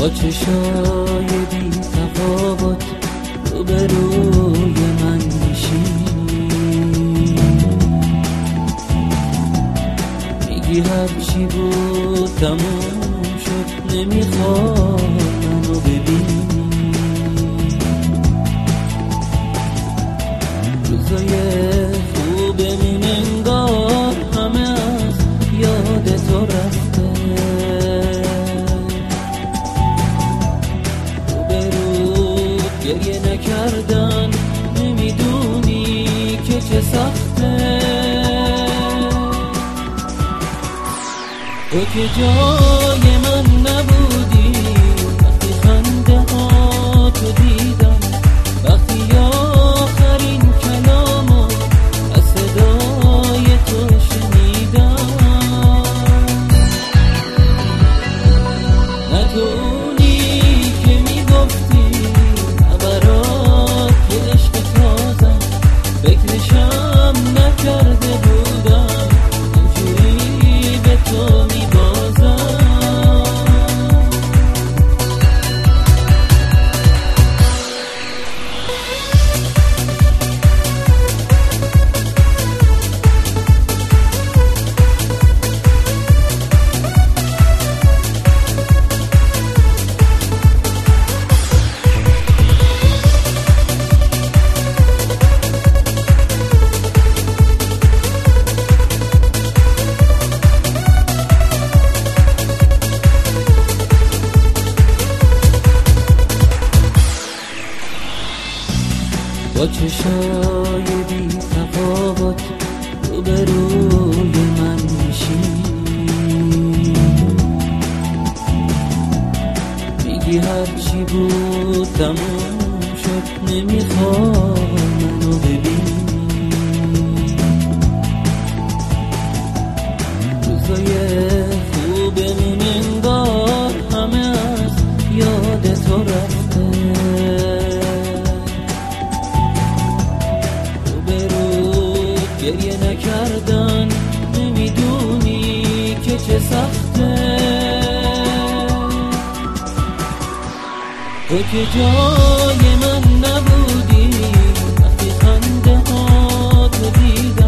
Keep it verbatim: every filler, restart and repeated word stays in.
با چشای بی تفاوت روبروی من میشینی، میگی هرچی بود تموم شد، نمیخوای منو ببینی. روزای خوبمون انگار همه از یاد تو رفته، روبرود گریه نکردن نمیدونی که چه سخته. تو که جای من نبودی وقتی خنده ها تو دیدم، وقتی آخرین کلامو از صدای تو شنیدم. نه تو اونی که میگفتی نبرات که عشق تازم، فکرشم نکرده بودم اینجوری به تو میبازم. با چشای بی تفاوت روبروی من میشینی، میگی هرچی بود تموم شد، نمیخوای منو ببینی. روزای خوبمون انگار همه از یاد تو رفته، گریه نکردن نمیدونی که چه سخته. تو که جای من نبودی وقتی خنده ها تو دیدم،